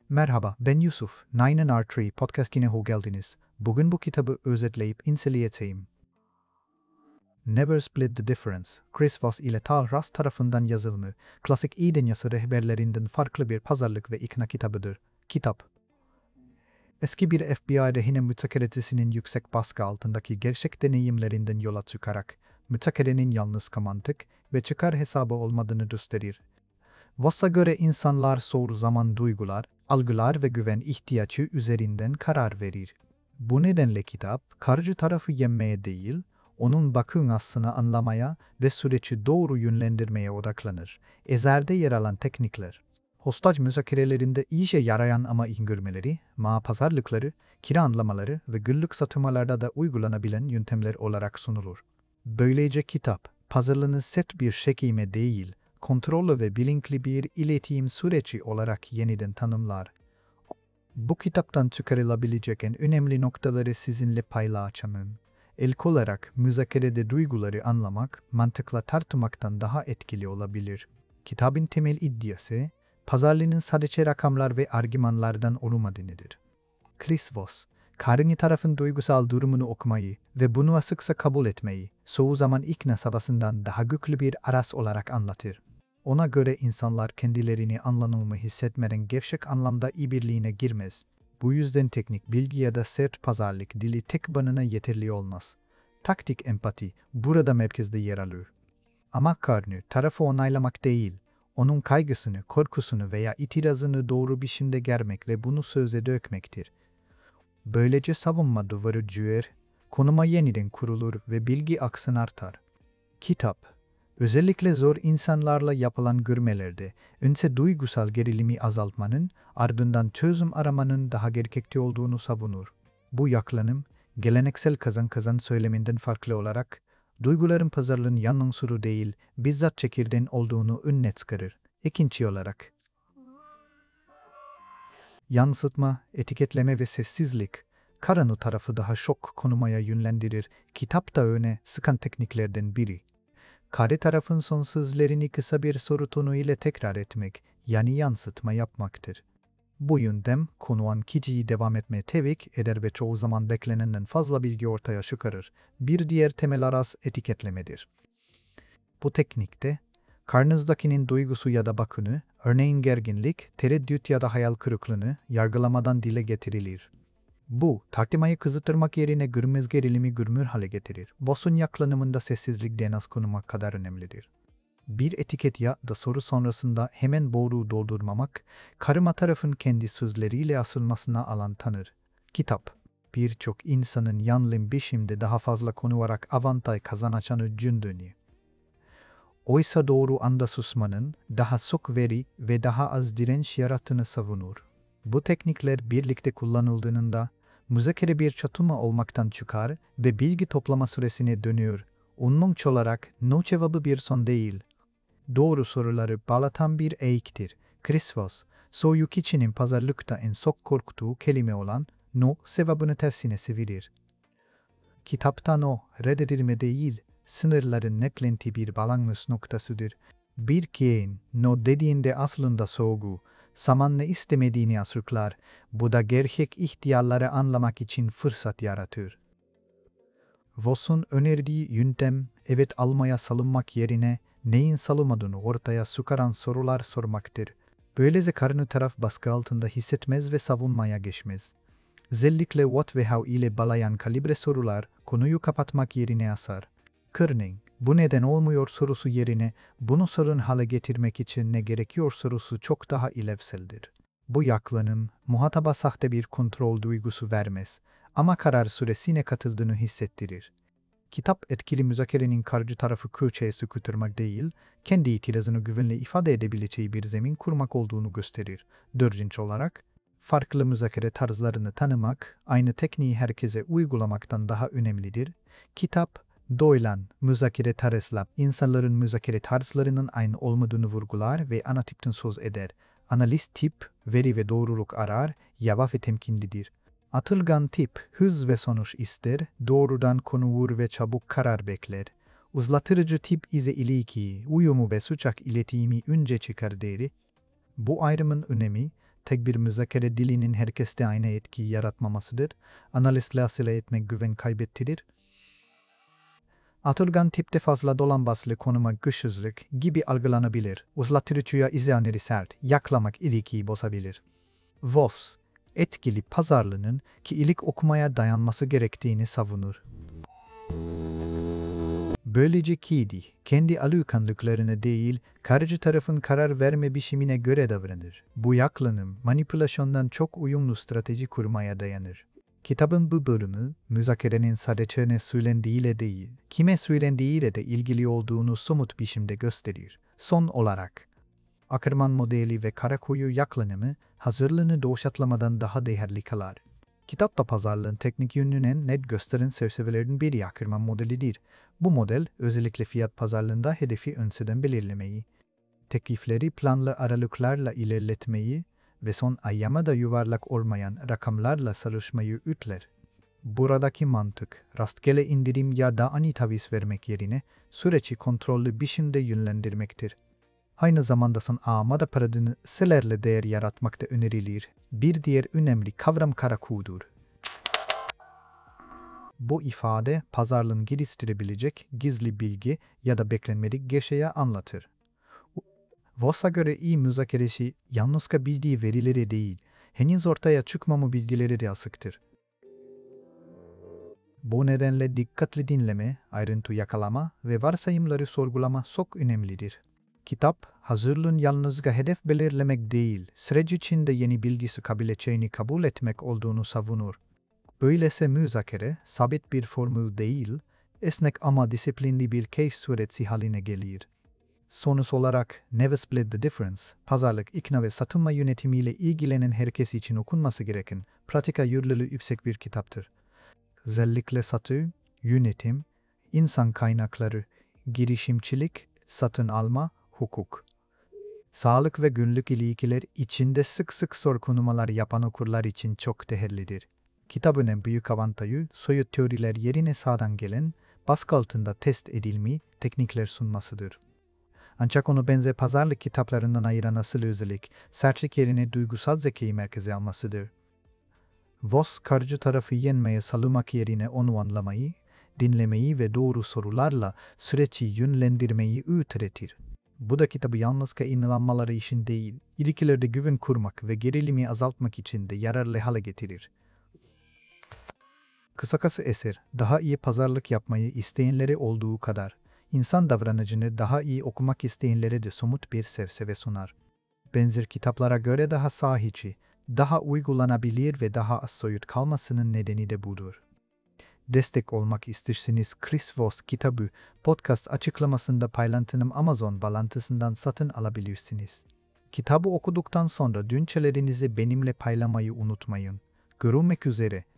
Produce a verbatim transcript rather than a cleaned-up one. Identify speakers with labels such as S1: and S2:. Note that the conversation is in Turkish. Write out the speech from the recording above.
S1: Merhaba, ben Yusuf. Nine R üç podcastine hoş geldiniz. Bugün bu kitabı özetleyip inceleyeceğim. Never Split the Difference, Chris Voss ile Tal Rast tarafından yazılmış, klasik iyi dünyası rehberlerinden farklı bir pazarlık ve ikna kitabıdır. Kitap. Eski bir F B I rehine mütakerecisinin yüksek baskı altındaki gerçek deneyimlerinden yola çıkarak, mütakerenin yalnız mantık ve çıkar hesabı olmadığını gösterir. Voss'a göre insanlar soru zaman duygular, algılar ve güven ihtiyacı üzerinden karar verir. Bu nedenle kitap, karşı tarafı yenmeye değil, onun bakış açısını anlamaya ve süreci doğru yönlendirmeye odaklanır. Ezerde yer alan teknikler, hostaj müzakerelerinde iyice yarayan ama ingirmeleri, ma pazarlıkları, kira anlamaları ve günlük satışmalarda da uygulanabilen yöntemler olarak sunulur. Böylece kitap, pazarlığını set bir şekilde değil, kontrollü ve bilinçli bir iletişim süreci olarak yeniden tanımlar. Bu kitaptan çıkarılabilecek en önemli noktaları sizinle paylaşacağım. İlk olarak müzakerede duyguları anlamak, mantıkla tartmaktan daha etkili olabilir. Kitabın temel iddiası, pazarlığının sadece rakamlar ve argümanlardan olmadığıdır. Chris Voss, karşı tarafın duygusal durumunu okumayı ve bunu açıkça kabul etmeyi, çoğu zaman ikna çabasından daha güçlü bir araç olarak anlatır. Ona göre insanlar kendilerini anlanılma hissetmeden gevşek anlamda işbirliğine girmez. Bu yüzden teknik bilgi ya da sert pazarlık dili tek başına yeterli olmaz. Taktik empati burada merkezde yer alır. Ama karşı tarafı onaylamak değil, onun kaygısını, korkusunu veya itirazını doğru biçimde germek ve bunu söze dökmektir. Böylece savunma duvarı cüer, konuma yeniden kurulur ve bilgi aksın artar. Kitap, özellikle zor insanlarla yapılan görmelerde önce duygusal gerilimi azaltmanın, ardından çözüm aramanın daha gerekli olduğunu savunur. Bu yaklanım, geleneksel kazan kazan söyleminden farklı olarak, duyguların pazarlığın yan unsuru değil, bizzat çekirdeğin olduğunu önüne çıkarır. İkinci olarak, yansıtma, etiketleme ve sessizlik, karanu tarafı daha şok konumaya yönlendirir. Kitap da öne sıkan tekniklerden biri. Karşı tarafın son sözlerini kısa bir soru tonu ile tekrar etmek, yani yansıtma yapmaktır. Bu yöntem, konulan kişiyi devam etmeye tevkik eder ve çoğu zaman beklenenden fazla bilgi ortaya çıkarır. Bir diğer temel araç etiketlemedir. Bu teknikte, karnınızdakinin duygusu ya da bakını, örneğin gerginlik, tereddüt ya da hayal kırıklığını yargılamadan dile getirilir. Bu, tartışmayı kızıtırmak yerine görmez gerilimi görmür hale getirir. Voss'un yaklanımında sessizlik az konumak kadar önemlidir. Bir etiket ya da soru sonrasında hemen boruğu doldurmamak, karıma tarafın kendi sözleriyle asılmasına alan tanır. Kitap, birçok insanın yanlış biçimde daha fazla konuvarak avantaj kazanacağını düşündüğünü. Oysa doğru anda susmanın daha çok veri ve daha az direnç yarattığını savunur. Bu teknikler birlikte kullanıldığında, müzakere bir çatışma olmaktan çıkar ve bilgi toplama süresine dönüyor. Unmunç olarak no cevabı bir son değil. Doğru soruları bağlatan bir eğiktir. Chris Voss, çoğu kişinin pazarlıkta en çok korktuğu kelime olan no cevabını tersine çevirir. Kitapta no, reddedilme değil, sınırların neklenti bir bağlanmış noktasıdır. Bir kişinin no dediğinde aslında soğuğu, zamanla istemediğini açıklar, bu da gerçek ihtiyarları anlamak için fırsat yaratır. Voss'un önerdiği yöntem, evet almaya salınmak yerine neyin salınmadığını ortaya çıkaran sorular sormaktır. Böylece karşı taraf baskı altında hissetmez ve savunmaya geçmez. Özellikle what ve how ile bağlayan kalibre sorular konuyu kapatmak yerine asar. Örneğin, bu neden olmuyor sorusu yerine bunu sorun hale getirmek için ne gerekiyor sorusu çok daha ilevseldir. Bu yaklanım, muhataba sahte bir kontrol duygusu vermez ama karar süresine katıldığını hissettirir. Kitap etkili müzakerenin karşı tarafı köşeye sıkıştırmak değil, kendi itirazını güvenle ifade edebileceği bir zemin kurmak olduğunu gösterir. Dördüncü olarak, farklı müzakere tarzlarını tanımak, aynı tekniği herkese uygulamaktan daha önemlidir. Kitap, Doylan, müzakere tarzla insanların müzakere tarzlarının aynı olmadığını vurgular ve ana tipten söz eder. Analist tip, veri ve doğruluk arar, yavaş ve temkinlidir. Atılgan tip, hız ve sonuç ister, doğrudan konu vur ve çabuk karar bekler. Uzlatırıcı tip ise ilişkiyi, uyumu ve sıcak iletişimi önce çıkar deri. Bu ayrımın önemi, tek bir müzakere dilinin herkeste aynı etkiyi yaratmamasıdır. Analizle asile etmek güven kaybettirir. Atılgan tipte fazla dolambaçlı konuma güçsüzlük gibi algılanabilir. Uzlattırıcıya izleyenleri sert, yaklamak ilgiyi bozabilir. Voss, etkili pazarlığının ki ilik okumaya dayanması gerektiğini savunur. Böylece kedi, kendi alışkanlıklarına değil, karşı tarafın karar verme biçimine göre davranır. Bu yaklanım, manipülasyondan çok uyumlu strateji kurmaya dayanır. Kitabın bu bölümü, müzakerenin sadece ne söylendiğiyle değil, kime söylendiğiyle de ilgili olduğunu somut biçimde gösterir. Son olarak, Ackerman modeli ve Karakuyu yaklanımı, hazırlığını doğuşatlamadan daha değerli kılar. Kitapta pazarlığın teknik yönünün net gösteren çerçevelerden biri Ackerman modelidir. Bu model, özellikle fiyat pazarlığında hedefi önceden belirlemeyi, teklifleri planlı aralıklarla ilerletmeyi ve son aşamada yuvarlak olmayan rakamlarla çalışmayı ütler. Buradaki mantık, rastgele indirim ya da ani taviz vermek yerine süreci kontrollü biçimde yönlendirmektir. Aynı zamanda son aşamada paradını selerle değer yaratmakta önerilir. Bir diğer önemli kavram karakudur. Bu ifade, pazarlığın geliştirebilecek gizli bilgi ya da beklenmedik gerçeği anlatır. Voss'a göre iyi müzakeresi yalnızca bildiği verileri değil, henüz ortaya çıkmama bilgileri de asıktır. Bu nedenle dikkatli dinleme, ayrıntı yakalama ve varsayımları sorgulama çok önemlidir. Kitap, hazırlığın yalnızca hedef belirlemek değil, süreç içinde yeni bilgisi kabileceğini kabul etmek olduğunu savunur. Böylese müzakere, sabit bir formül değil, esnek ama disiplinli bir keyif süreci haline gelir. Sonuç olarak Never Split the Difference, pazarlık, ikna ve satınma yönetimiyle ilgilenen herkes için okunması gereken, pratika yürürlülüğü yüksek bir kitaptır. Özellikle satı, yönetim, insan kaynakları, girişimcilik, satın alma, hukuk, sağlık ve günlük ilişkiler içinde sık sık sorgulamalar yapan okurlar için çok değerlidir. Kitabın en büyük avantajı, soyut teoriler yerine sağdan gelen, baskı altında test edilmiş teknikler sunmasıdır. Ancak onu benzer pazarlık kitaplarından ayıran asıl özellik, sertlik yerine duygusal zekayı merkeze almasıdır. Voss, karşı tarafı yenmeye salınmak yerine onu anlamayı, dinlemeyi ve doğru sorularla süreci yönlendirmeyi öğretir. Bu da kitabı yalnızca inanmaları için değil, ilişkilerde güven kurmak ve gerilimi azaltmak için de yararlı hale getirir. Kısacası eser, daha iyi pazarlık yapmayı isteyenlere olduğu kadar, insan davranışını daha iyi okumak isteyenlere de somut bir çerçeve sunar. Benzer kitaplara göre daha sahici, daha uygulanabilir ve daha az soyut kalmasının nedeni de budur. Destek olmak isterseniz Chris Voss kitabı podcast açıklamasında paylaştığım Amazon bağlantısından satın alabilirsiniz. Kitabı okuduktan sonra düşüncelerinizi benimle paylaşmayı unutmayın. Görüşmek üzere.